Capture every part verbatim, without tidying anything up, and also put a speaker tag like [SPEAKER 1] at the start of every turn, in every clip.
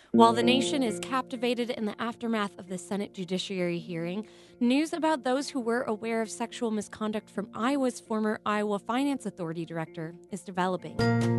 [SPEAKER 1] While the nation is captivated in the aftermath of the Senate Judiciary hearing, news about those who were aware of sexual misconduct from Iowa's former Iowa Finance Authority director is developing.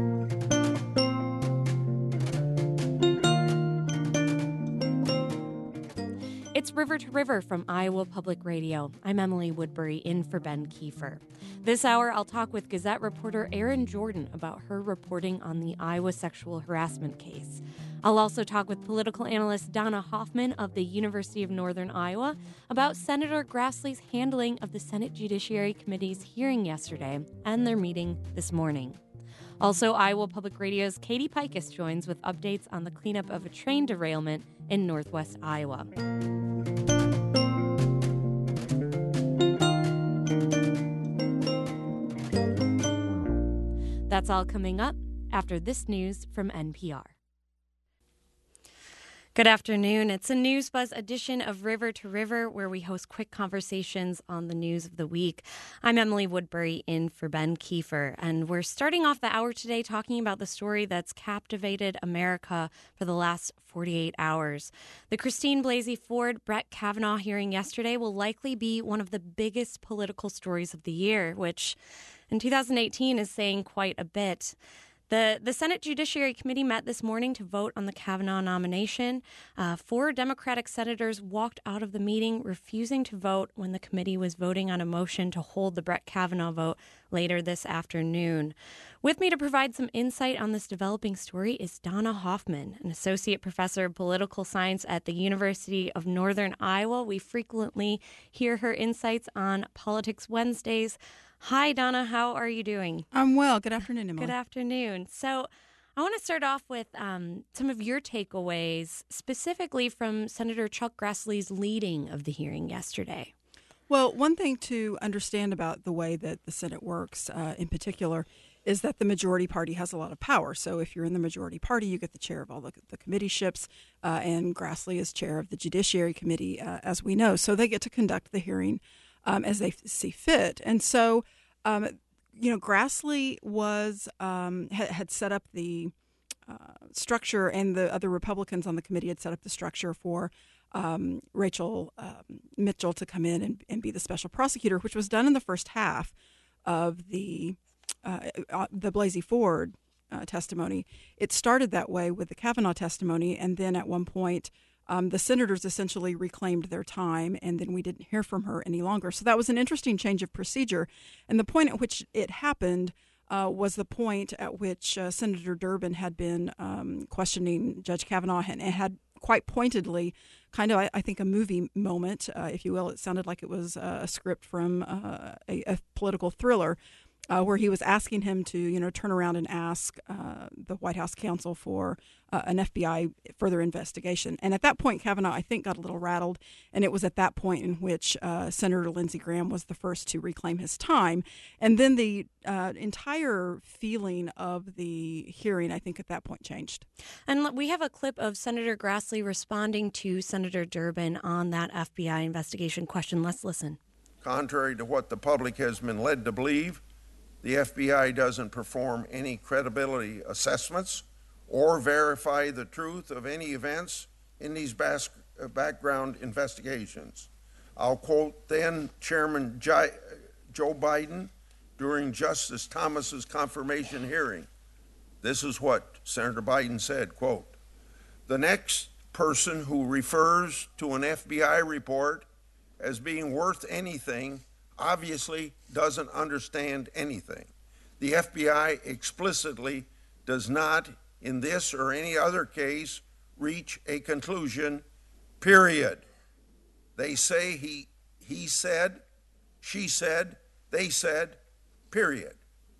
[SPEAKER 1] It's River to River from Iowa Public Radio. I'm Emily Woodbury, in for Ben Kiefer. This hour, I'll talk with Gazette reporter Erin Jordan about her reporting on the Iowa sexual harassment case. I'll also talk with political analyst Donna Hoffman of the University of Northern Iowa about Senator Grassley's handling of the Senate Judiciary Committee's hearing yesterday and their meeting this morning. Also, Iowa Public Radio's Katie Pikus joins with updates on the cleanup of a train derailment in northwest Iowa. That's all coming up after this news from N P R. Good afternoon. It's a News Buzz edition of River to River, where we host quick conversations on the news of the week. I'm Emily Woodbury, in for Ben Kiefer, and we're starting off the hour today talking about the story that's captivated America for the last forty-eight hours. The Christine Blasey Ford Brett Kavanaugh hearing yesterday will likely be one of the biggest political stories of the year, which in two thousand eighteen is saying quite a bit. The the Senate Judiciary Committee met this morning to vote on the Kavanaugh nomination. Uh, four Democratic senators walked out of the meeting, refusing to vote when the committee was voting on a motion to hold the Brett Kavanaugh vote later this afternoon. With me to provide some insight on this developing story is Donna Hoffman, an associate professor of political science at the University of Northern Iowa. We frequently hear her insights on Politics Wednesdays. Hi, Donna. How are you doing?
[SPEAKER 2] I'm well. Good afternoon, Emily.
[SPEAKER 1] Good afternoon. So I want to start off with um, some of your takeaways, specifically from Senator Chuck Grassley's leading of the hearing yesterday.
[SPEAKER 2] Well, one thing to understand about the way that the Senate works uh, in particular is that the majority party has a lot of power. So if you're in the majority party, you get the chair of all the, the committee-ships, uh, and Grassley is chair of the Judiciary Committee, uh, as we know. So they get to conduct the hearing Um, as they see fit. And so, um, you know, Grassley was um, had, had set up the uh, structure, and the other Republicans on the committee had set up the structure for um, Rachel um, Mitchell to come in and, and be the special prosecutor, which was done in the first half of the uh, uh, the Blasey Ford uh, testimony. It started that way with the Kavanaugh testimony, and then at one point, Um, the senators essentially reclaimed their time, and then we didn't hear from her any longer. So that was an interesting change of procedure. And the point at which it happened uh, was the point at which uh, Senator Durbin had been um, questioning Judge Kavanaugh, and it had quite pointedly kind of, I, I think, a movie moment, uh, if you will. It sounded like it was uh, a script from uh, a, a political thriller, Uh, where he was asking him to, you know, turn around and ask uh, the White House counsel for uh, an F B I further investigation. And at that point, Kavanaugh, I think, got a little rattled. And it was at that point in which uh, Senator Lindsey Graham was the first to reclaim his time. And then the uh, entire feeling of the hearing, I think, at that point changed.
[SPEAKER 1] And we have a clip of Senator Grassley responding to Senator Durbin on that F B I investigation question. Let's listen.
[SPEAKER 3] Contrary to what the public has been led to believe, the F B I doesn't perform any credibility assessments or verify the truth of any events in these bas- uh, background investigations. I'll quote then Chairman J- Joe Biden during Justice Thomas's confirmation hearing. This is what Senator Biden said, quote, "The next person who refers to an F B I report as being worth anything obviously doesn't understand anything. The F B I explicitly does not, in this or any other case, reach a conclusion, period. They say he, he said, she said, they said, period.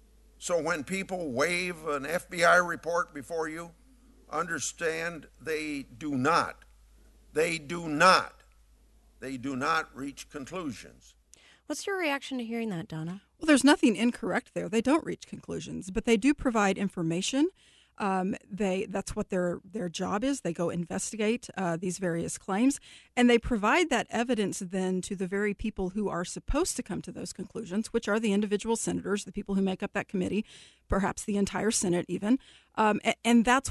[SPEAKER 3] So when people wave an F B I report before you, understand they do not, they do not, they do not reach conclusions."
[SPEAKER 1] What's your reaction to hearing that, Donna?
[SPEAKER 2] Well, there's nothing incorrect there. They don't reach conclusions, but they do provide information. Um, they that's what their their job is. They go investigate uh, these various claims, and they provide that evidence then to the very people who are supposed to come to those conclusions, which are the individual senators, the people who make up that committee, perhaps the entire Senate even. Um, and, and that's what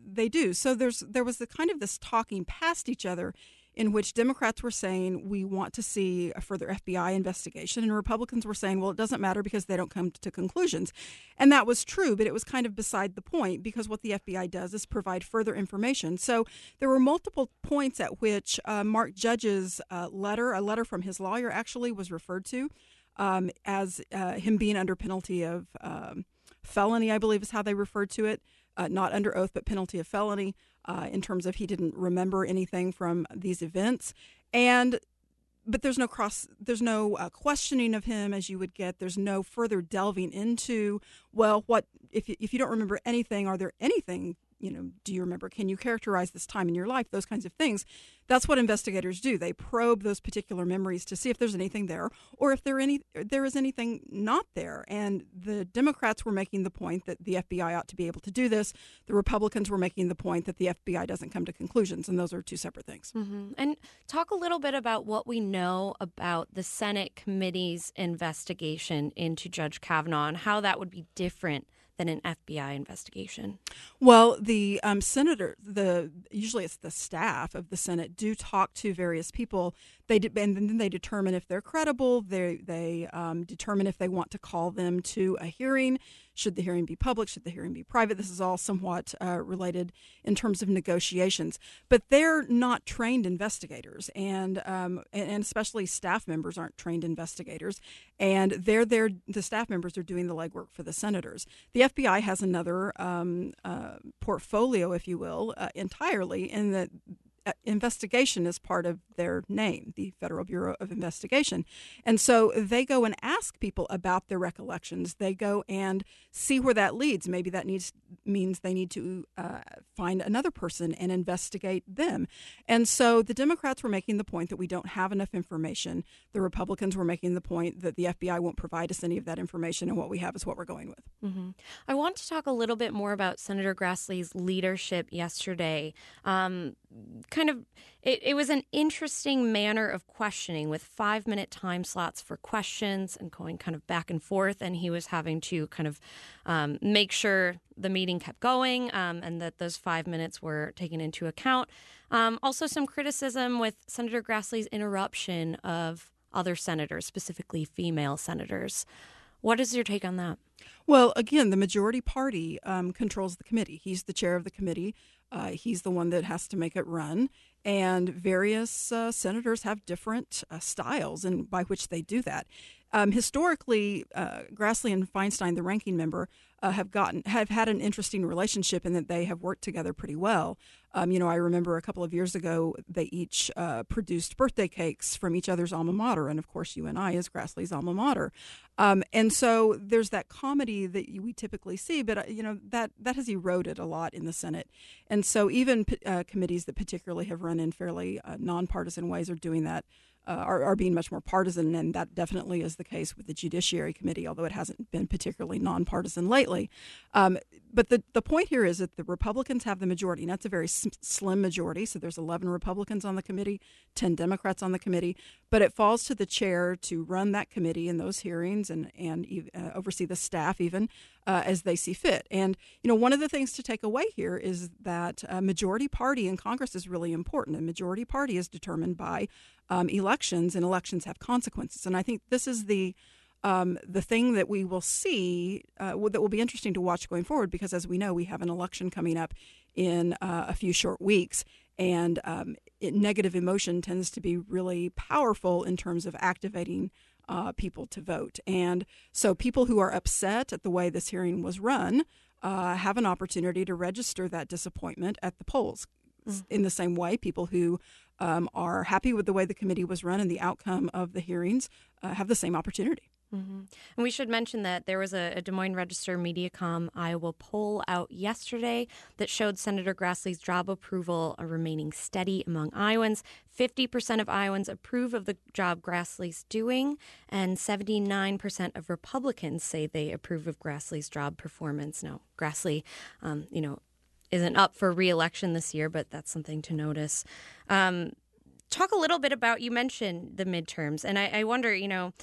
[SPEAKER 2] they do. So there's there was the kind of this talking past each other in which Democrats were saying we want to see a further F B I investigation, and Republicans were saying, well, it doesn't matter because they don't come to conclusions. And that was true, but it was kind of beside the point because what the F B I does is provide further information. So there were multiple points at which uh, Mark Judge's uh, letter, a letter from his lawyer actually, was referred to um, as uh, him being under penalty of um, felony, I believe is how they referred to it. Uh, not under oath, but penalty of felony, uh, in terms of he didn't remember anything from these events. And but there's no cross, there's no uh, questioning of him as you would get. There's no further delving into, well, what if if you don't remember anything, are there anything, you know, do you remember? Can you characterize this time in your life? Those kinds of things. That's what investigators do. They probe those particular memories to see if there's anything there or if there any there is anything not there. And the Democrats were making the point that the F B I ought to be able to do this. The Republicans were making the point that the F B I doesn't come to conclusions, and those are two separate things.
[SPEAKER 1] Mm-hmm. And talk a little bit about what we know about the Senate committee's investigation into Judge Kavanaugh and how that would be different than an F B I investigation.
[SPEAKER 2] Well, the um, senator, the usually it's the staff of the Senate, do talk to various people. They de- and then they determine if they're credible. They they um, determine if they want to call them to a hearing. Should the hearing be public? Should the hearing be private? This is all somewhat uh, related in terms of negotiations. But they're not trained investigators, and, um, and and especially staff members aren't trained investigators. And they're there. The staff members are doing the legwork for the senators. The F B I has another um, uh, portfolio, if you will, uh, entirely in that. Uh, investigation is part of their name, the Federal Bureau of Investigation. And so they go and ask people about their recollections. They go and see where that leads. Maybe that needs means they need to uh, find another person and investigate them. And so the Democrats were making the point that we don't have enough information. The Republicans were making the point that the F B I won't provide us any of that information, and what we have is what we're going with.
[SPEAKER 1] Mm-hmm. I want to talk a little bit more about Senator Grassley's leadership yesterday. Um, kind of, it, it was an interesting manner of questioning with five-minute time slots for questions and going kind of back and forth, and he was having to kind of um, make sure the meeting kept going um, and that those five minutes were taken into account. Um, also, some criticism with Senator Grassley's interruption of other senators, specifically female senators. What is your take on that?
[SPEAKER 2] Well, again, the majority party um, controls the committee. He's the chair of the committee. Uh, he's the one that has to make it run. And various uh, senators have different uh, styles and by which they do that. Um, historically, uh, Grassley and Feinstein, the ranking member, uh, have gotten have had an interesting relationship in that they have worked together pretty well. Um, you know, I remember a couple of years ago they each uh, produced birthday cakes from each other's alma mater, and of course, U N I is Grassley's alma mater. Um, and so there's that comedy that we typically see, but uh, you know that that has eroded a lot in the Senate, and so even uh, committees that particularly have run in fairly uh, nonpartisan ways are doing that. Uh, are, are being much more partisan, and that definitely is the case with the Judiciary Committee, although it hasn't been particularly nonpartisan lately. Um, but the, the point here is that the Republicans have the majority, and that's a very s- slim majority. So there's eleven Republicans on the committee, ten Democrats on the committee, but it falls to the chair to run that committee in those hearings and, and uh, oversee the staff even uh, as they see fit. And, you know, one of the things to take away here is that a majority party in Congress is really important. A majority party is determined by Um, elections, and elections have consequences. And I think this is the um, the thing that we will see uh, that will be interesting to watch going forward, because as we know, we have an election coming up in uh, a few short weeks, and um, it, negative emotion tends to be really powerful in terms of activating uh, people to vote. And so people who are upset at the way this hearing was run uh, have an opportunity to register that disappointment at the polls. Mm. In the same way, people who um, are happy with the way the committee was run and the outcome of the hearings uh, have the same opportunity.
[SPEAKER 1] Mm-hmm. And we should mention that there was a, a Des Moines Register Mediacom Iowa poll out yesterday that showed Senator Grassley's job approval uh, remaining steady among Iowans. fifty percent of Iowans approve of the job Grassley's doing, and seventy-nine percent of Republicans say they approve of Grassley's job performance. Now, Grassley, um, you know, isn't up for re-election this year, but that's something to notice. Um, talk a little bit about, you mentioned the midterms, and I, I wonder, you know,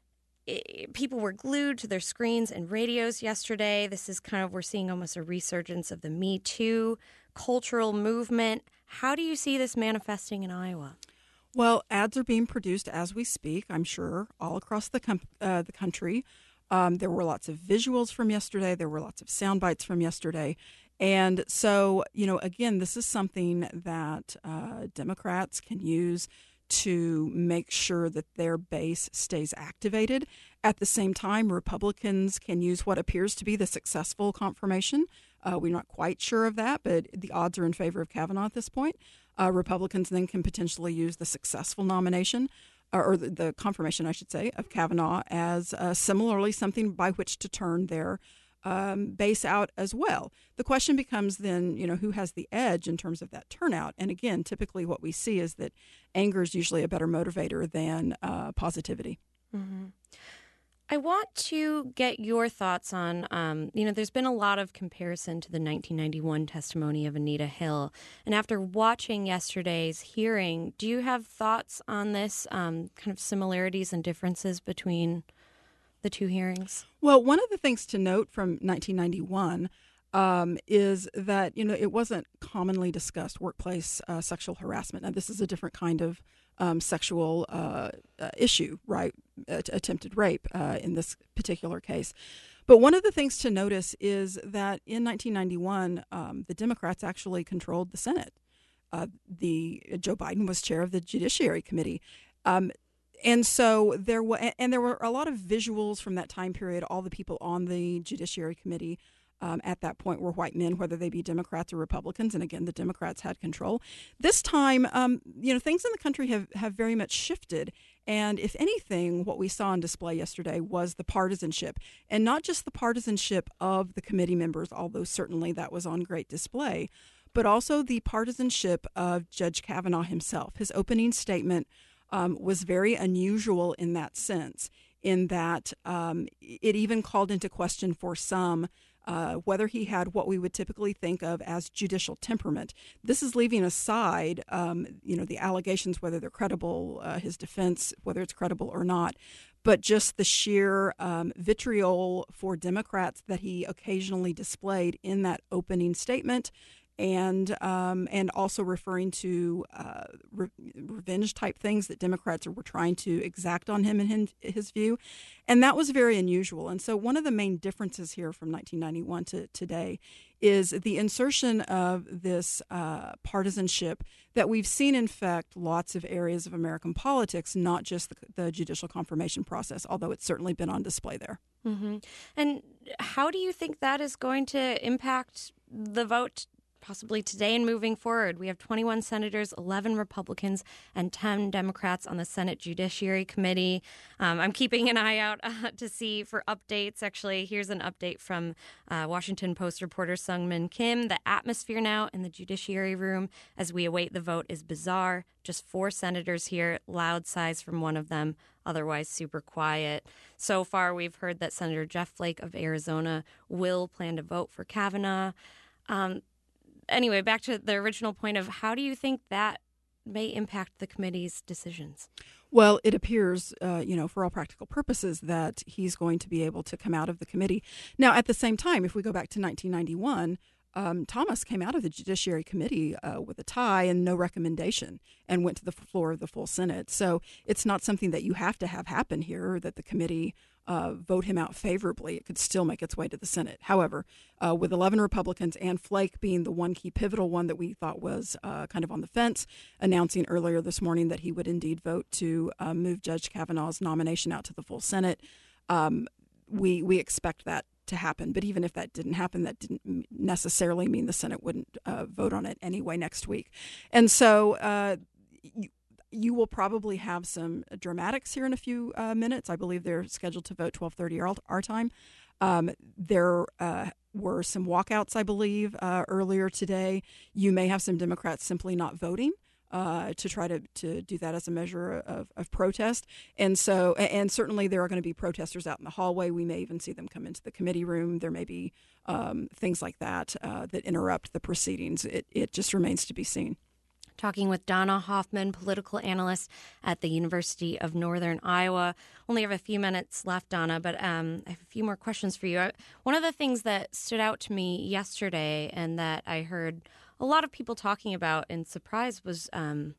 [SPEAKER 1] it, people were glued to their screens and radios yesterday. This is kind of, we're seeing almost a resurgence of the Me Too cultural movement. How do you see this manifesting in Iowa?
[SPEAKER 2] Well, ads are being produced as we speak, I'm sure, all across the com- uh, the country. Um, there were lots of visuals from yesterday. There were lots of sound bites from yesterday. And so, you know, again, this is something that uh, Democrats can use to make sure that their base stays activated. At the same time, Republicans can use what appears to be the successful confirmation. Uh, we're not quite sure of that, but the odds are in favor of Kavanaugh at this point. Uh, Republicans then can potentially use the successful nomination, or, or the, the confirmation, I should say, of Kavanaugh as uh, similarly something by which to turn their um, base out as well. The question becomes then, you know, who has the edge in terms of that turnout? And again, typically what we see is that anger is usually a better motivator than uh, positivity.
[SPEAKER 1] Mm-hmm. I want to get your thoughts on, um, you know, there's been a lot of comparison to the nineteen ninety-one testimony of Anita Hill. And after watching yesterday's hearing, do you have thoughts on this, um, kind of similarities and differences between the two hearings?
[SPEAKER 2] Well, one of the things to note from nineteen ninety-one um, is that, you know, it wasn't commonly discussed workplace uh, sexual harassment. Now, this is a different kind of um, sexual uh, uh, issue, right? Uh, attempted rape uh, in this particular case. But one of the things to notice is that in nineteen ninety-one, um, the Democrats actually controlled the Senate. Uh, the Joe Biden was chair of the Judiciary Committee. Um, And so there were, and there were a lot of visuals from that time period. All the people on the Judiciary Committee um, at that point were white men, whether they be Democrats or Republicans. And again, the Democrats had control. This time, um, you know, things in the country have, have very much shifted. And if anything, what we saw on display yesterday was the partisanship, and not just the partisanship of the committee members, although certainly that was on great display, but also the partisanship of Judge Kavanaugh himself. His opening statement Um, was very unusual in that sense, in that um, it even called into question for some uh, whether he had what we would typically think of as judicial temperament. This is leaving aside, um, you know, the allegations, whether they're credible, uh, his defense, whether it's credible or not, but just the sheer um, vitriol for Democrats that he occasionally displayed in that opening statement. And um, and also referring to uh, re- revenge type things that Democrats were trying to exact on him in his, his view. And that was very unusual. And so one of the main differences here from nineteen ninety-one to today is the insertion of this uh, partisanship that we've seen infect lots of areas of American politics, not just the, the judicial confirmation process, although it's certainly been on display there.
[SPEAKER 1] Mm-hmm. And how do you think that is going to impact the vote possibly today and moving forward? We have twenty-one senators, eleven Republicans, and ten Democrats on the Senate Judiciary Committee. Um, I'm keeping an eye out uh, to see for updates. Actually, here's an update from uh, Washington Post reporter Sungmin Kim. The atmosphere now in the Judiciary Room as we await the vote is bizarre. Just four senators here, loud sighs from one of them, otherwise super quiet. So far, we've heard that Senator Jeff Flake of Arizona will plan to vote for Kavanaugh. Um, Anyway, back to the original point of how do you think that may impact the committee's decisions?
[SPEAKER 2] Well, it appears, uh, you know, for all practical purposes, that he's going to be able to come out of the committee. Now, at the same time, if we go back to nineteen ninety-one, um, Thomas came out of the Judiciary Committee uh, with a tie and no recommendation and went to the floor of the full Senate. So it's not something that you have to have happen here, that the committee Uh, vote him out favorably. It could still make its way to the Senate. However, uh, with eleven Republicans and Flake being the one key pivotal one that we thought was uh, kind of on the fence, announcing earlier this morning that he would indeed vote to uh, move Judge Kavanaugh's nomination out to the full Senate, um, we we expect that to happen. But even if that didn't happen, that didn't necessarily mean the Senate wouldn't uh, vote on it anyway next week. And so uh, you, You will probably have some dramatics here in a few uh, minutes. I believe they're scheduled to vote twelve thirty our, our time. Um, there uh, were some walkouts, I believe, uh, earlier today. You may have some Democrats simply not voting uh, to try to, to do that as a measure of, of protest. And so, and certainly there are going to be protesters out in the hallway. We may even see them come into the committee room. There may be um, things like that uh, that interrupt the proceedings. It, it just remains to be seen.
[SPEAKER 1] Talking with Donna Hoffman, political analyst at the University of Northern Iowa. Only have a few minutes left, Donna, but um, I have a few more questions for you. One of the things that stood out to me yesterday and that I heard a lot of people talking about and surprised was um,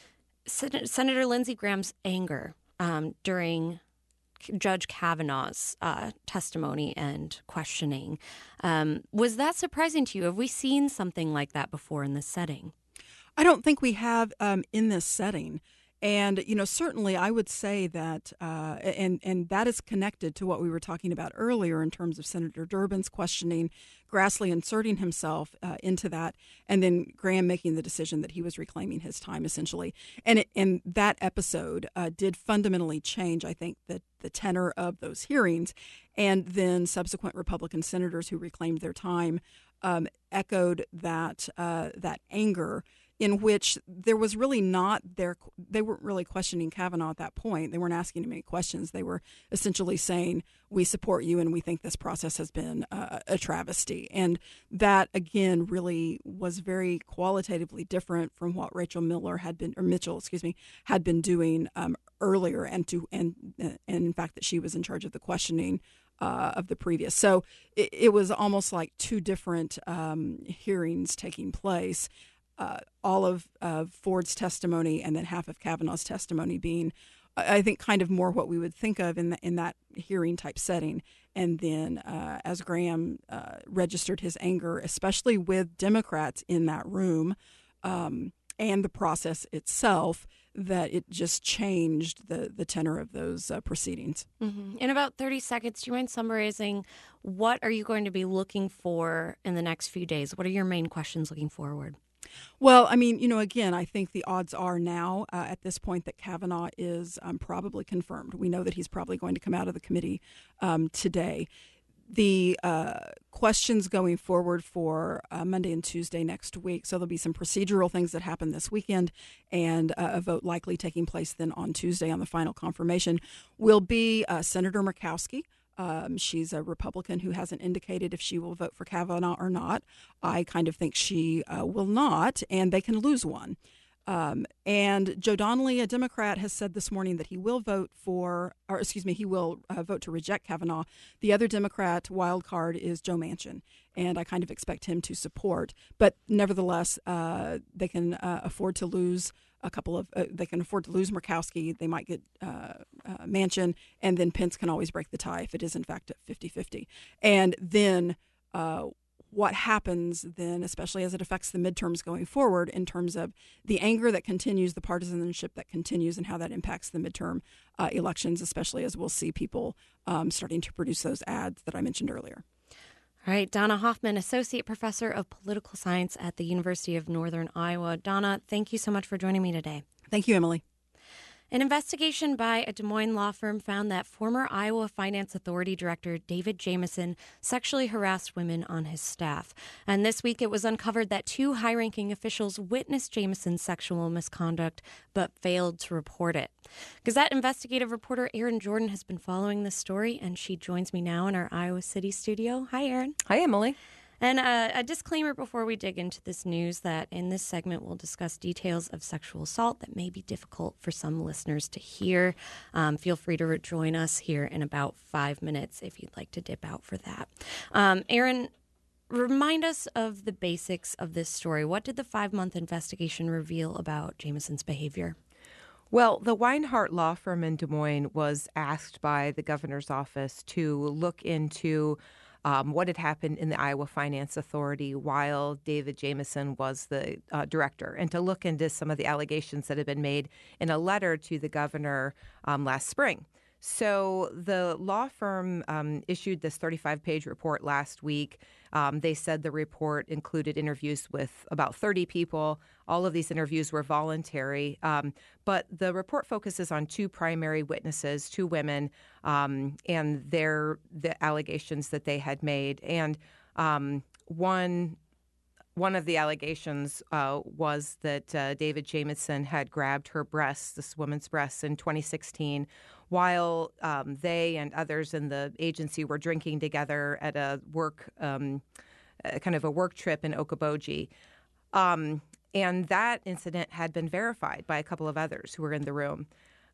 [SPEAKER 1] Sen- Senator Lindsey Graham's anger um, during Judge Kavanaugh's uh, testimony and questioning. Um, was that surprising to you? Have we seen something like that before in this setting?
[SPEAKER 2] I don't think we have um, in this setting. And, you know, certainly I would say that, uh, and, and that is connected to what we were talking about earlier in terms of Senator Durbin's questioning, Grassley inserting himself uh, into that, and then Graham making the decision that he was reclaiming his time, essentially. And, it, and that episode uh, did fundamentally change, I think, the, the tenor of those hearings. And then subsequent Republican senators who reclaimed their time um, echoed that uh, that anger, in which there was really not their, they weren't really questioning Kavanaugh at that point. They weren't asking him any questions. They were essentially saying, we support you and we think this process has been uh, a travesty. And that, again, really was very qualitatively different from what Rachel Miller had been, or Mitchell, excuse me, had been doing um, earlier, and to and and in fact that she was in charge of the questioning Uh, of the previous. So it, it was almost like two different um, hearings taking place. Uh, all of uh, Ford's testimony and then half of Kavanaugh's testimony being, I think, kind of more what we would think of in the, in that hearing type setting. And then uh, as Graham uh, registered his anger, especially with Democrats in that room um, and the process itself, that it just changed the, the tenor of those uh, proceedings.
[SPEAKER 1] Mm-hmm. In about thirty seconds, do you mind summarizing what are you going to be looking for in the next few days? What are your main questions looking forward?
[SPEAKER 2] Well, I mean, you know, again, I think the odds are now uh, at this point that Kavanaugh is um, probably confirmed. We know that he's probably going to come out of the committee um, today. The uh, questions going forward for uh, Monday and Tuesday next week. So there'll be some procedural things that happen this weekend, and uh, a vote likely taking place then on Tuesday on the final confirmation will be uh, Senator Murkowski. Um, she's a Republican who hasn't indicated if she will vote for Kavanaugh or not. I kind of think she uh, will not, and they can lose one. Um, and Joe Donnelly, a Democrat, has said this morning that he will vote for, or excuse me, he will uh, vote to reject Kavanaugh. The other Democrat wild card is Joe Manchin, and I kind of expect him to support. But nevertheless, uh, they can uh, afford to lose a couple of, uh, they can afford to lose Murkowski. They might get uh, uh, Manchin, and then Pence can always break the tie if it is in fact at fifty-fifty. And then uh, what happens then, especially as it affects the midterms going forward, in terms of the anger that continues, the partisanship that continues, and how that impacts the midterm uh, elections, especially as we'll see people um, starting to produce those ads that I mentioned earlier.
[SPEAKER 1] All right, Donna Hoffman, Associate Professor of Political Science at the University of Northern Iowa. Donna, thank you so much for joining me today.
[SPEAKER 2] Thank you, Emily.
[SPEAKER 1] An investigation by a Des Moines law firm found that former Iowa Finance Authority Director David Jamieson sexually harassed women on his staff. And this week it was uncovered that two high-ranking officials witnessed Jamieson's sexual misconduct but failed to report it. Gazette investigative reporter Erin Jordan has been following this story, and she joins me now in our Iowa City studio. Hi, Erin.
[SPEAKER 4] Hi, Emily.
[SPEAKER 1] And uh, a disclaimer before we dig into this news that in this segment we'll discuss details of sexual assault that may be difficult for some listeners to hear. Um, feel free to join us here in about five minutes if you'd like to dip out for that. Um, Erin, remind us of the basics of this story. What did the five-month investigation reveal about Jamieson's behavior?
[SPEAKER 4] Well, the Weinhardt law firm in Des Moines was asked by the governor's office to look into Um, what had happened in the Iowa Finance Authority while David Jamieson was the uh, director, and to look into some of the allegations that had been made in a letter to the governor um, last spring. So the law firm um, issued this thirty-five page report last week. Um, they said the report included interviews with about thirty people. All of these interviews were voluntary, um, but the report focuses on two primary witnesses, two women, um, and their the allegations that they had made. And um, one one of the allegations uh, was that uh, David Jamieson had grabbed her breasts, this woman's breasts, in twenty sixteen, while um, they and others in the agency were drinking together at a work, um, a kind of a work trip in Okoboji. Um, and that incident had been verified by a couple of others who were in the room.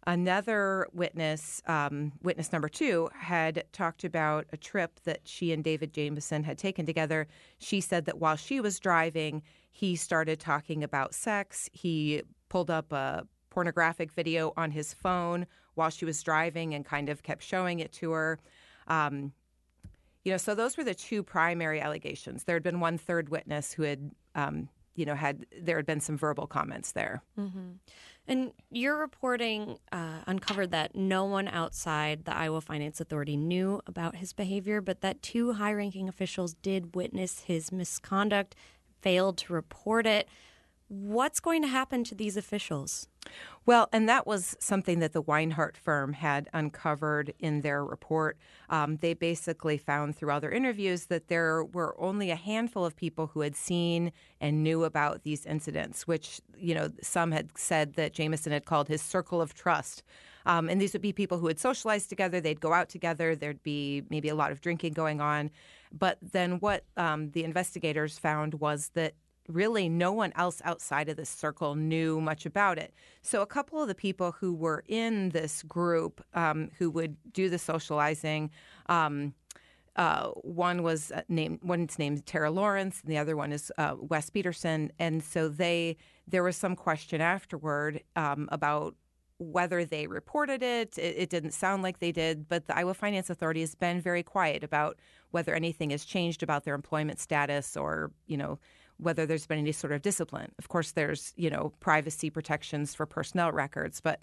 [SPEAKER 4] Another witness, um, witness number two, had talked about a trip that she and David Jamieson had taken together. She said that while she was driving, he started talking about sex. He pulled up a pornographic video on his phone while she was driving and kind of kept showing it to her. Um, you know, so those were the two primary allegations. There had been one third witness who had, um, you know, had there had been some verbal comments there.
[SPEAKER 1] Mm-hmm. And your reporting uh, uncovered that no one outside the Iowa Finance Authority knew about his behavior, but that two high-ranking officials did witness his misconduct, failed to report it. What's going to happen to these officials?
[SPEAKER 4] Well, and that was something that the Weinhardt firm had uncovered in their report. Um, they basically found through other interviews that there were only a handful of people who had seen and knew about these incidents, which, you know, some had said that Jamieson had called his circle of trust. Um, and these would be people who had socialized together. They'd go out together. There'd be maybe a lot of drinking going on. But then what um, the investigators found was that really no one else outside of this circle knew much about it. So a couple of the people who were in this group um, who would do the socializing, um, uh, one was named, one's named Tara Lawrence, and the other one is uh, Wes Peterson. And so they, there was some question afterward um, about whether they reported it. it. It didn't sound like they did, but the Iowa Finance Authority has been very quiet about whether anything has changed about their employment status or, you know, whether there's been any sort of discipline. Of course, there's, you know, privacy protections for personnel records, but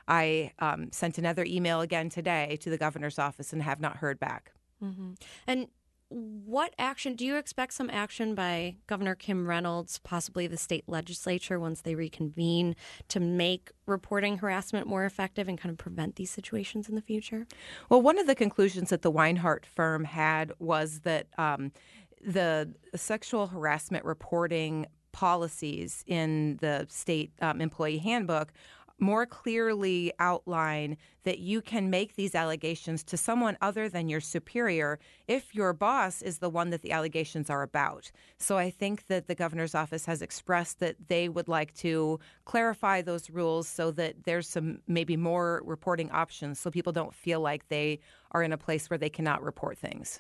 [SPEAKER 4] I um, sent another email again today to the governor's office and have not heard back.
[SPEAKER 1] Mm-hmm. And what action, do you expect some action by Governor Kim Reynolds, possibly the state legislature, once they reconvene, to make reporting harassment more effective and kind of prevent these situations in the future?
[SPEAKER 4] Well, one of the conclusions that the Weinhardt firm had was that um, the sexual harassment reporting policies in the state um, employee handbook more clearly outline that you can make these allegations to someone other than your superior if your boss is the one that the allegations are about. So I think that the governor's office has expressed that they would like to clarify those rules so that there's some maybe more reporting options so people don't feel like they are in a place where they cannot report things.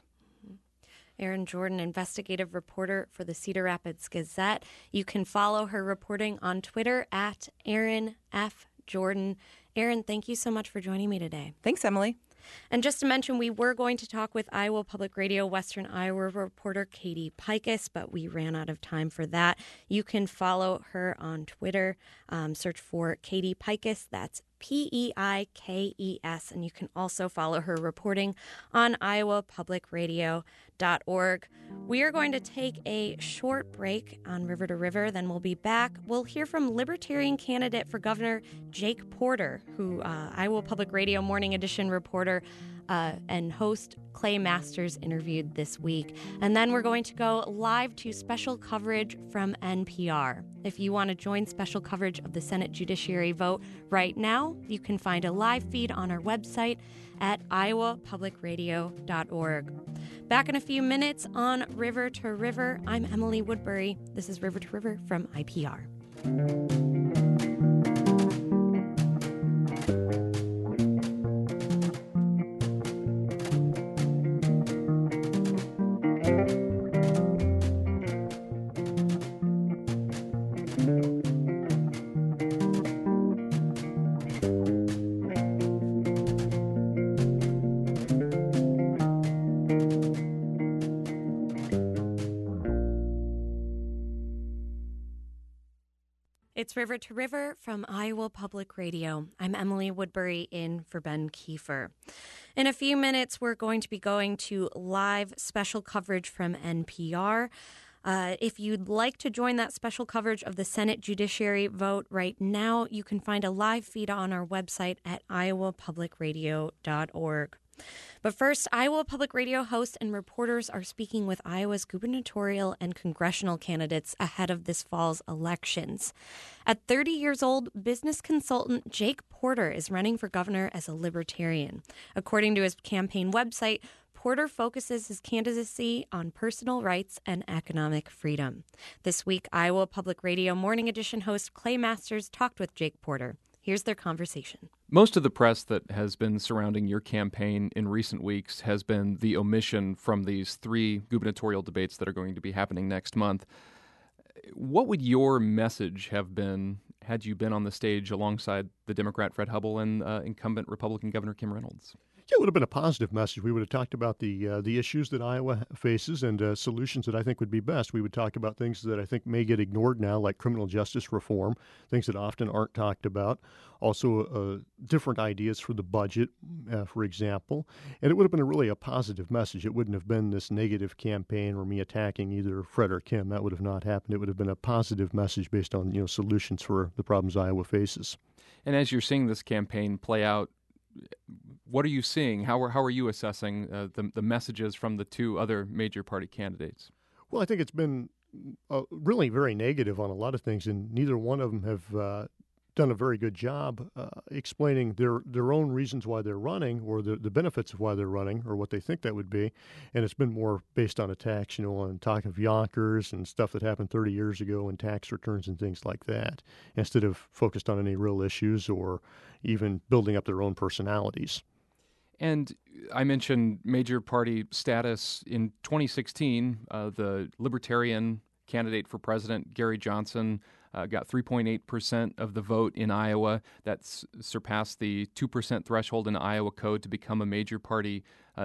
[SPEAKER 1] Erin Jordan, investigative reporter for the Cedar Rapids Gazette. You can follow her reporting on Twitter at Erin F. Jordan. Erin, thank you so much for joining me today.
[SPEAKER 4] Thanks, Emily.
[SPEAKER 1] And just to mention, we were going to talk with Iowa Public Radio Western Iowa reporter Katie Pikus, but we ran out of time for that. You can follow her on Twitter. Um, search for Katie Pikus. That's P E I K E S. And you can also follow her reporting on iowa public radio dot org. We are going to take a short break on River to River. Then we'll be back. We'll hear from Libertarian candidate for governor Jake Porter, who uh, Iowa Public Radio Morning Edition reporter uh, and host Clay Masters interviewed this week. And then we're going to go live to special coverage from N P R. If you want to join special coverage of the Senate Judiciary vote right now, you can find a live feed on our website at iowa public radio dot org. Back in a few minutes on River to River, I'm Emily Woodbury. This is River to River from I P R. It's River to River from Iowa Public Radio. I'm Emily Woodbury in for Ben Kiefer. In a few minutes, we're going to be going to live special coverage from N P R. Uh, if you'd like to join that special coverage of the Senate Judiciary vote right now, you can find a live feed on our website at iowa public radio dot org. But first, Iowa Public Radio hosts and reporters are speaking with Iowa's gubernatorial and congressional candidates ahead of this fall's elections. At thirty years old, business consultant Jake Porter is running for governor as a libertarian. According to his campaign website, Porter focuses his candidacy on personal rights and economic freedom. This week, Iowa Public Radio Morning Edition host Clay Masters talked with Jake Porter. Here's their conversation.
[SPEAKER 5] Most of the press that has been surrounding your campaign in recent weeks has been the omission from these three gubernatorial debates that are going to be happening next month. What would your message have been had you been on the stage alongside the Democrat Fred Hubbell and uh, incumbent Republican Governor Kim Reynolds?
[SPEAKER 6] Yeah, it would have been a positive message. We would have talked about the uh, the issues that Iowa faces and uh, solutions that I think would be best. We would talk about things that I think may get ignored now, like criminal justice reform, things that often aren't talked about. Also, uh, different ideas for the budget, uh, for example. And it would have been a really a positive message. It wouldn't have been this negative campaign or me attacking either Fred or Kim. That would have not happened. It would have been a positive message based on, you know, solutions for the problems Iowa faces.
[SPEAKER 5] And as you're seeing this campaign play out, what are you seeing? How are, how are you assessing uh, the, the messages from the two other major party candidates?
[SPEAKER 6] Well, I think it's been uh, really very negative on a lot of things, and neither one of them have uh, done a very good job uh, explaining their, their own reasons why they're running or the, the benefits of why they're running or what they think that would be. And it's been more based on attacks, you know, on talk of Yonkers and stuff that happened thirty years ago and tax returns and things like that, instead of focused on any real issues or even building up their own personalities.
[SPEAKER 5] And I mentioned major party status. In twenty sixteen, uh, the Libertarian candidate for president, Gary Johnson, uh, got three point eight percent of the vote in Iowa. That's surpassed the two percent threshold in Iowa code to become a major party, uh,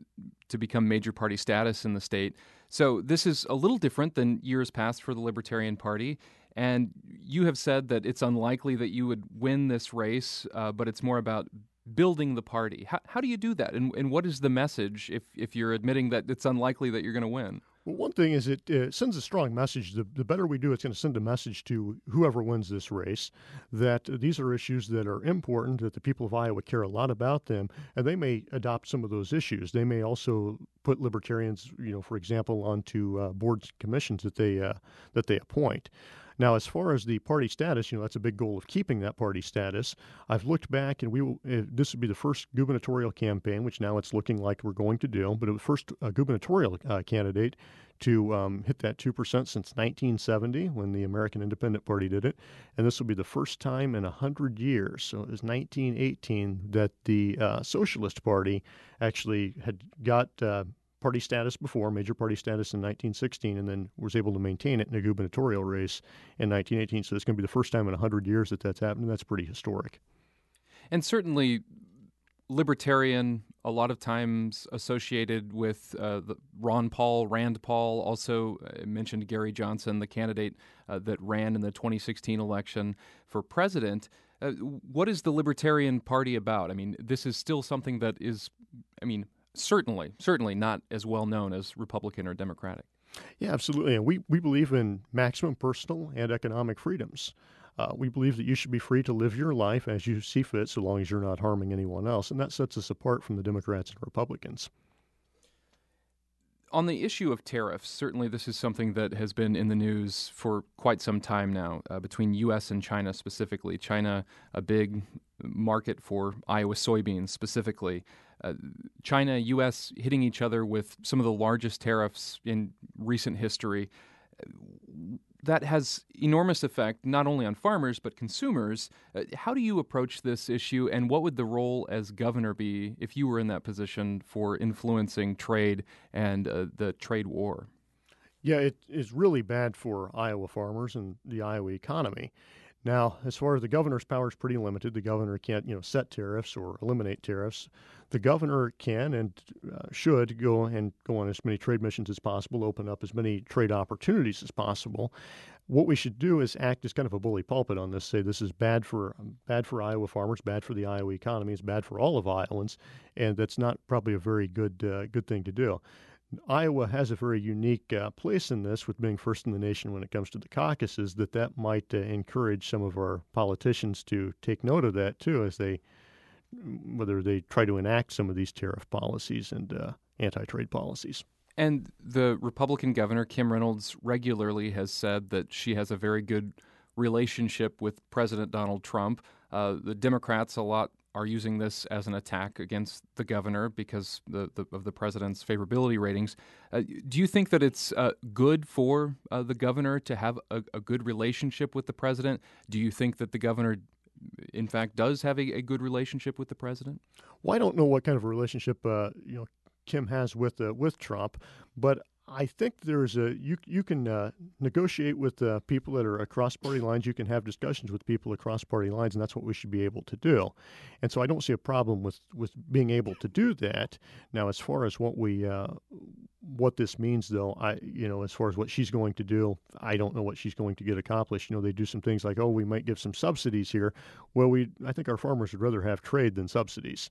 [SPEAKER 5] to become major party status in the state. So this is a little different than years past for the Libertarian Party. And you have said that it's unlikely that you would win this race, uh, but it's more about building the party. How, how do you do that? And, and what is the message if, if you're admitting that it's unlikely that you're going to win?
[SPEAKER 6] Well, one thing is it uh, sends a strong message. The, the better we do, it's going to send a message to whoever wins this race that uh, these are issues that are important, that the people of Iowa care a lot about them, and they may adopt some of those issues. They may also put libertarians, you know, for example, onto uh, boards and commissions that they uh, that they appoint. Now, as far as the party status, you know, that's a big goal of keeping that party status. I've looked back, and we will, uh, this would be the first gubernatorial campaign, which now it's looking like we're going to do, but it was the first uh, gubernatorial uh, candidate to um, hit that two percent since nineteen seventy, when the American Independent Party did it. And this will be the first time in one hundred years, so it was nineteen eighteen, that the uh, Socialist Party actually had got uh, party status before, major party status in nineteen sixteen, and then was able to maintain it in a gubernatorial race in nineteen eighteen. So it's going to be the first time in one hundred years that that's happened, and that's pretty historic.
[SPEAKER 5] And certainly libertarian, a lot of times associated with uh, the Ron Paul, Rand Paul, also uh, mentioned Gary Johnson, the candidate uh, that ran in the twenty sixteen election for president. Uh, what is the Libertarian Party about? I mean, this is still something that is, I mean, Certainly, certainly not as well known as Republican or Democratic.
[SPEAKER 6] Yeah, absolutely. And we, we believe in maximum personal and economic freedoms. Uh, we believe that you should be free to live your life as you see fit, so long as you're not harming anyone else. And that sets us apart from the Democrats and Republicans.
[SPEAKER 5] On the issue of tariffs, certainly this is something that has been in the news for quite some time now, uh, between U S and China specifically. China, a big market for Iowa soybeans specifically. Uh, China, U S hitting each other with some of the largest tariffs in recent history. That has enormous effect not only on farmers but consumers. Uh, how do you approach this issue, and what would the role as governor be if you were in that position for influencing trade and uh, the trade war?
[SPEAKER 6] Yeah, it is really bad for Iowa farmers and the Iowa economy. Now, as far as the governor's power is pretty limited. The governor can't, you know, set tariffs or eliminate tariffs. The governor can and uh, should go and go on as many trade missions as possible, open up as many trade opportunities as possible. What we should do is act as kind of a bully pulpit on this, say this is bad for bad for Iowa farmers, bad for the Iowa economy, it's bad for all of Iowans, and that's not probably a very good uh, good thing to do. Iowa has a very unique uh, place in this, with being first in the nation when it comes to the caucuses, that that might uh, encourage some of our politicians to take note of that, too, as they, whether they try to enact some of these tariff policies and uh, anti-trade policies.
[SPEAKER 5] And the Republican governor, Kim Reynolds, regularly has said that she has a very good relationship with President Donald Trump. Uh, the Democrats a lot are using this as an attack against the governor because the, the, of the president's favorability ratings. Uh, do you think that it's uh, good for uh, the governor to have a, a good relationship with the president? Do you think that the governor in fact, does have a, a good relationship with the president?
[SPEAKER 6] Well, I don't know what kind of a relationship uh, you know Kim has with uh, with Trump, but I think there's a you you can uh, negotiate with uh, people that are across party lines. You can have discussions with people across party lines, and that's what we should be able to do. And so I don't see a problem with, with being able to do that. Now, as far as what we uh, what this means, though, I you know as far as what she's going to do, I don't know what she's going to get accomplished. You know, they do some things like, oh, we might give some subsidies here. Well, we I think our farmers would rather have trade than subsidies.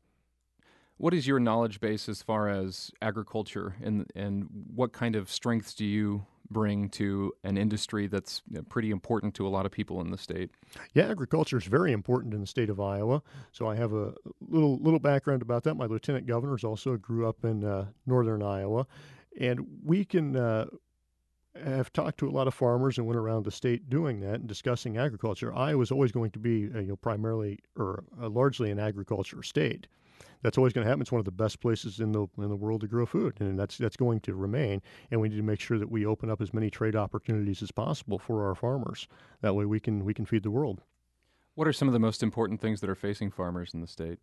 [SPEAKER 5] What is your knowledge base as far as agriculture, and and what kind of strengths do you bring to an industry that's pretty important to a lot of people in the state?
[SPEAKER 6] Yeah, agriculture is very important in the state of Iowa. So I have a little little background about that. My lieutenant governors also grew up in uh, northern Iowa, and we can uh, have talked to a lot of farmers and went around the state doing that and discussing agriculture. Iowa is always going to be uh, you know primarily or uh, largely an agriculture state. That's always going to happen. It's one of the best places in the in the world to grow food, and that's that's going to remain. And we need to make sure that we open up as many trade opportunities as possible for our farmers. That way, we can we can feed the world.
[SPEAKER 5] What are some of the most important things that are facing farmers in the state?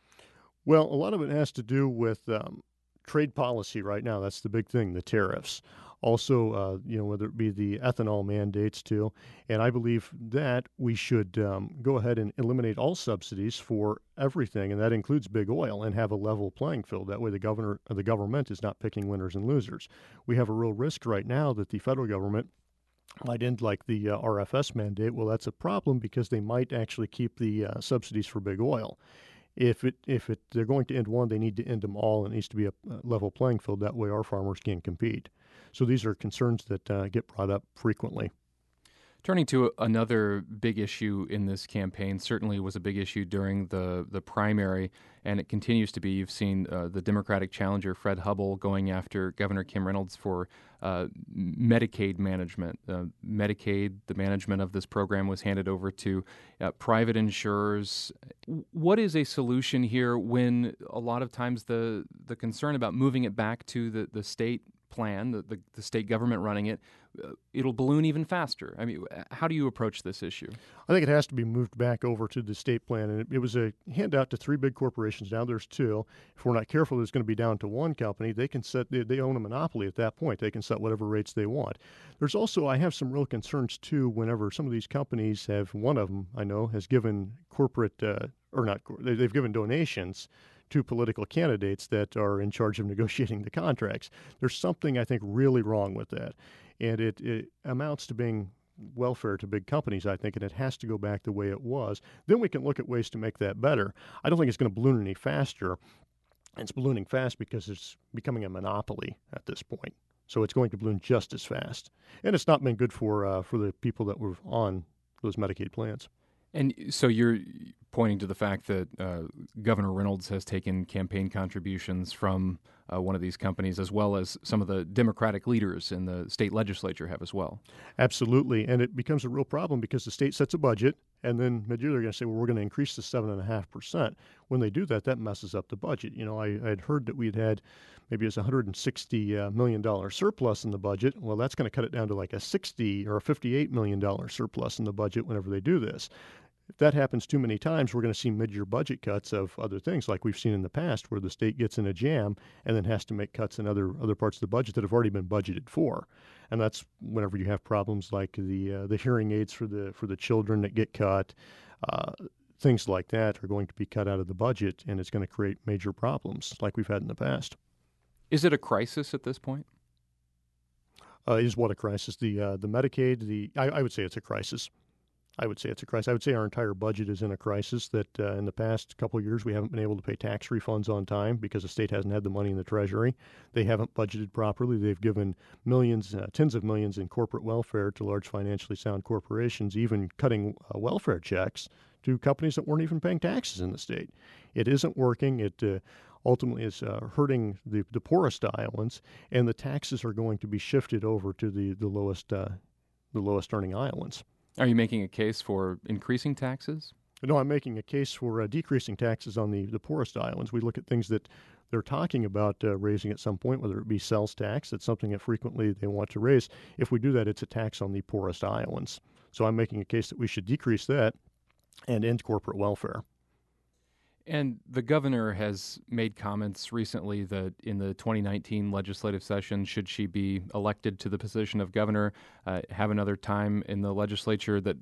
[SPEAKER 6] Well, a lot of it has to do with um, trade policy right now. That's the big thing, the tariffs. Also, uh, you know, whether it be the ethanol mandates too. And I believe that we should um, go ahead and eliminate all subsidies for everything, and that includes big oil, and have a level playing field. That way the governor, or the government is not picking winners and losers. We have a real risk right now that the federal government might end like the uh, R F S mandate. Well, that's a problem because they might actually keep the uh, subsidies for big oil. If it if it they're going to end one, they need to end them all. It needs to be a level playing field. That way our farmers can compete. So these are concerns that uh, get brought up frequently.
[SPEAKER 5] Turning to another big issue in this campaign, certainly was a big issue during the, the primary, and it continues to be. You've seen uh, the Democratic challenger, Fred Hubbell, going after Governor Kim Reynolds for uh, Medicaid management. Uh, Medicaid, the management of this program was handed over to uh, private insurers. What is a solution here when a lot of times the, the concern about moving it back to the, the state plan, the, the, the state government running it, uh, it'll balloon even faster. I mean, how do you approach this issue?
[SPEAKER 6] I think it has to be moved back over to the state plan. And it, it was a handout to three big corporations. Now there's two. If we're not careful, it's going to be down to one company. They can set, they, they own a monopoly at that point. They can set whatever rates they want. There's also, I have some real concerns too, whenever some of these companies have, one of them I know has given corporate, uh, or not, they've given donations to political candidates that are in charge of negotiating the contracts. There's something, I think, really wrong with that. And it, it amounts to being welfare to big companies, I think, and it has to go back the way it was. Then we can look at ways to make that better. I don't think it's going to balloon any faster. It's ballooning fast because it's becoming a monopoly at this point. So it's going to balloon just as fast. And it's not been good for uh, for the people that were on those Medicaid plans.
[SPEAKER 5] And so you're pointing to the fact that uh, Governor Reynolds has taken campaign contributions from uh, one of these companies, as well as some of the Democratic leaders in the state legislature have as well.
[SPEAKER 6] Absolutely. And it becomes a real problem because the state sets a budget, and then mid-year they're going to say, well, we're going to increase to seven point five percent. When they do that, that messes up the budget. You know, I had heard that we'd had maybe it's a one hundred sixty million dollars surplus in the budget. Well, that's going to cut it down to like a sixty or a fifty-eight million dollars surplus in the budget whenever they do this. If that happens too many times, we're going to see mid-year budget cuts of other things like we've seen in the past where the state gets in a jam and then has to make cuts in other other parts of the budget that have already been budgeted for. And that's whenever you have problems like the uh, the hearing aids for the for the children that get cut. Uh, things like that are going to be cut out of the budget, and it's going to create major problems like we've had in the past.
[SPEAKER 5] Is it a crisis at this point?
[SPEAKER 6] Uh, is what a crisis? The uh, the Medicaid, the I, I would say it's a crisis. I would say it's a crisis. I would say our entire budget is in a crisis, that uh, in the past couple of years we haven't been able to pay tax refunds on time because the state hasn't had the money in the Treasury. They haven't budgeted properly. They've given millions, uh, tens of millions in corporate welfare to large financially sound corporations, even cutting uh, welfare checks to companies that weren't even paying taxes in the state. It isn't working. It uh, ultimately is uh, hurting the, the poorest Iowans, and the taxes are going to be shifted over to the, the lowest uh, the lowest earning Iowans.
[SPEAKER 5] Are you making a case for increasing taxes?
[SPEAKER 6] No, I'm making a case for uh, decreasing taxes on the, the poorest Iowans. We look at things that they're talking about uh, raising at some point, whether it be sales tax. That's something that frequently they want to raise. If we do that, it's a tax on the poorest Iowans. So I'm making a case that we should decrease that and end corporate welfare.
[SPEAKER 5] And the governor has made comments recently that in the twenty nineteen legislative session, should she be elected to the position of governor, uh, have another time in the legislature that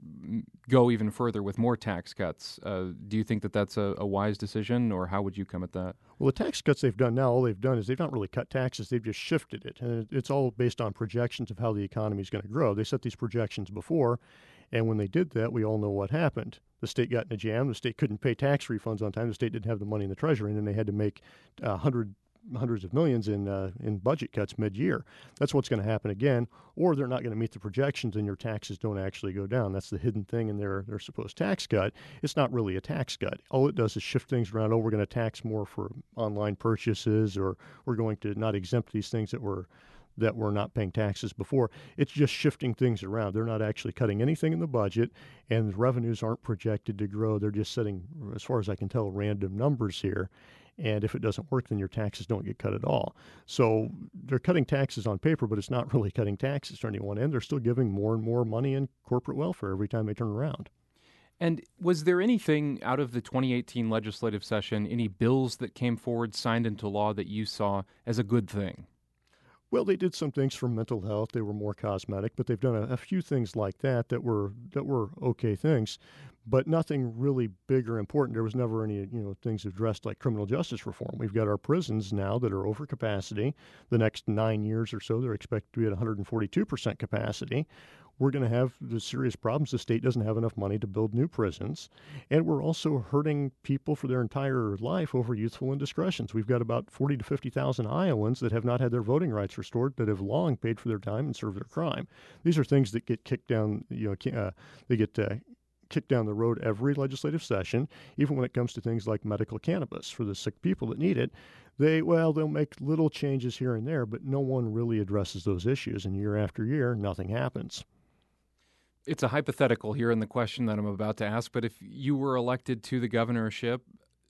[SPEAKER 5] go even further with more tax cuts. Uh, do you think that that's a, a wise decision, or how would you come at that?
[SPEAKER 6] Well, the tax cuts they've done now, all they've done is they've not really cut taxes. They've just shifted it. And it's all based on projections of how the economy is going to grow. They set these projections before, and when they did that, we all know what happened. The state got in a jam. The state couldn't pay tax refunds on time. The state didn't have the money in the treasury, and then they had to make uh, hundred, hundreds of millions in uh, in budget cuts mid-year. That's what's going to happen again, or they're not going to meet the projections, and your taxes don't actually go down. That's the hidden thing in their, their supposed tax cut. It's not really a tax cut. All it does is shift things around. Oh, we're going to tax more for online purchases, or we're going to not exempt these things that were that were not paying taxes before. It's just shifting things around. They're not actually cutting anything in the budget, and the revenues aren't projected to grow. They're just setting, as far as I can tell, random numbers here. And if it doesn't work, then your taxes don't get cut at all. So they're cutting taxes on paper, but it's not really cutting taxes to anyone. And they're still giving more and more money in corporate welfare every time they turn around.
[SPEAKER 5] And was there anything out of the twenty eighteen legislative session, any bills that came forward, signed into law, that you saw as a good thing?
[SPEAKER 6] Well, they did some things for mental health. They were more cosmetic, but they've done a, a few things like that that were that were okay things, but nothing really big or important. There was never any, you know, things addressed like criminal justice reform. We've got our prisons now that are over capacity. The next nine years or so, they're expected to be at one hundred forty-two percent capacity. We're going to have the serious problems. The state doesn't have enough money to build new prisons. And we're also hurting people for their entire life over youthful indiscretions. We've got about forty to fifty thousand Iowans that have not had their voting rights restored, that have long paid for their time and served their crime. These are things that get kicked down, you know, uh, they get uh, kicked down the road every legislative session, even when it comes to things like medical cannabis for the sick people that need it. They, well, they'll make little changes here and there, but no one really addresses those issues. And year after year, nothing happens.
[SPEAKER 5] It's a hypothetical here in the question that I'm about to ask, but if you were elected to the governorship,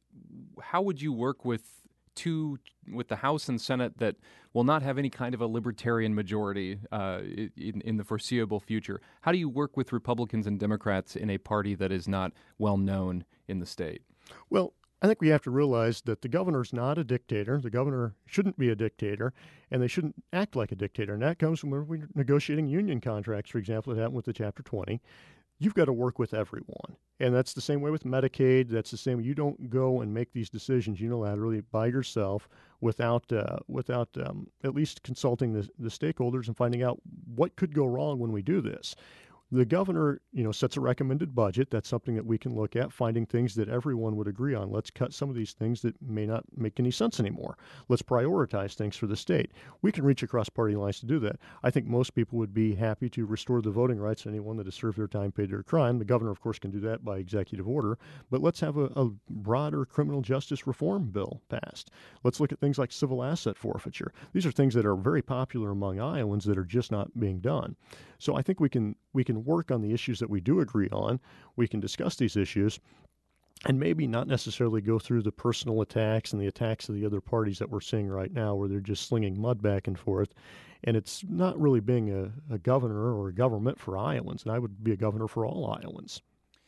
[SPEAKER 5] how would you work with two, with the House and Senate that will not have any kind of a libertarian majority uh, in, in the foreseeable future? How do you work with Republicans and Democrats in a party that is not well known in the state?
[SPEAKER 6] Well, I think we have to realize that the governor's not a dictator. The governor shouldn't be a dictator, and they shouldn't act like a dictator. And that comes when we're negotiating union contracts, for example, that happened with the Chapter twenty. You've got to work with everyone. And that's the same way with Medicaid. That's the same. You don't go and make these decisions unilaterally by yourself without uh, without um, at least consulting the, the stakeholders and finding out what could go wrong when we do this. The governor, you know, sets a recommended budget. That's something that we can look at, finding things that everyone would agree on. Let's cut some of these things that may not make any sense anymore. Let's prioritize things for the state. We can reach across party lines to do that. I think most people would be happy to restore the voting rights of anyone that has served their time, paid their crime. The governor, of course, can do that by executive order. But let's have a, a broader criminal justice reform bill passed. Let's look at things like civil asset forfeiture. These are things that are very popular among Iowans that are just not being done. So I think we can we can work on the issues that we do agree on. We can discuss these issues and maybe not necessarily go through the personal attacks and the attacks of the other parties that we're seeing right now, where they're just slinging mud back and forth. And it's not really being a, a governor or a government for Iowans. And I would be a governor for all Iowans.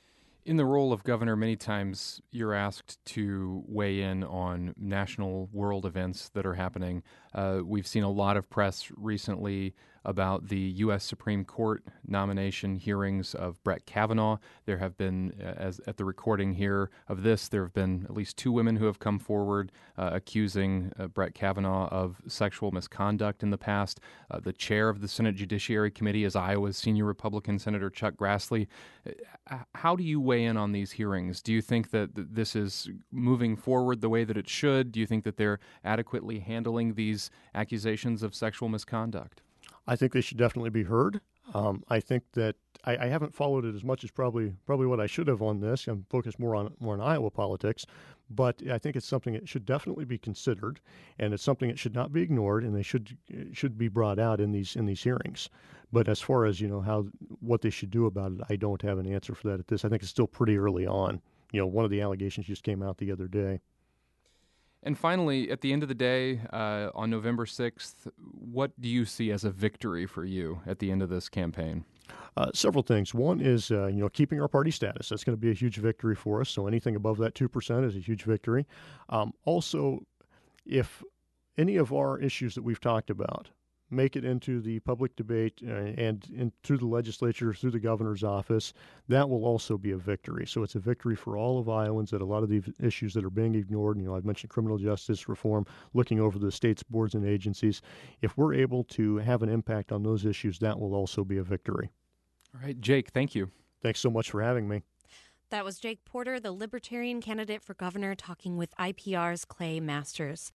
[SPEAKER 5] In the role of governor, many times you're asked to weigh in on national world events that are happening. Uh, we've seen a lot of press recently about the U S Supreme Court nomination hearings of Brett Kavanaugh. There have been, as at the recording here of this, there have been at least two women who have come forward uh, accusing uh, Brett Kavanaugh of sexual misconduct in the past. Uh, the chair of the Senate Judiciary Committee is Iowa's senior Republican Senator Chuck Grassley. Uh, how do you weigh in on these hearings? Do you think that th- this is moving forward the way that it should? Do you think that they're adequately handling these accusations of sexual misconduct?
[SPEAKER 6] I think they should definitely be heard. Um, I think that I, I haven't followed it as much as probably probably what I should have on this. I'm focused more on more on Iowa politics, but I think it's something that should definitely be considered, and it's something that should not be ignored, and they should should be brought out in these in these hearings. But as far as you know how what they should do about it, I don't have an answer for that at this. I think it's still pretty early on. You know, one of the allegations just came out the other day.
[SPEAKER 5] And finally, at the end of the day, uh, on November sixth, what do you see as a victory for you at the end of this campaign?
[SPEAKER 6] Uh, several things. One is, uh, you know, keeping our party status. That's going to be a huge victory for us. So anything above that two percent is a huge victory. Um, also, if any of our issues that we've talked about make it into the public debate uh, and in, through the legislature, through the governor's office, that will also be a victory. So it's a victory for all of Iowans that a lot of these issues that are being ignored, you know, I've mentioned criminal justice reform, looking over the state's boards and agencies. If we're able to have an impact on those issues, that will also be a victory.
[SPEAKER 5] All right, Jake, thank you.
[SPEAKER 6] Thanks so much for having me.
[SPEAKER 1] That was Jake Porter, the Libertarian candidate for governor, talking with I P R's Clay Masters.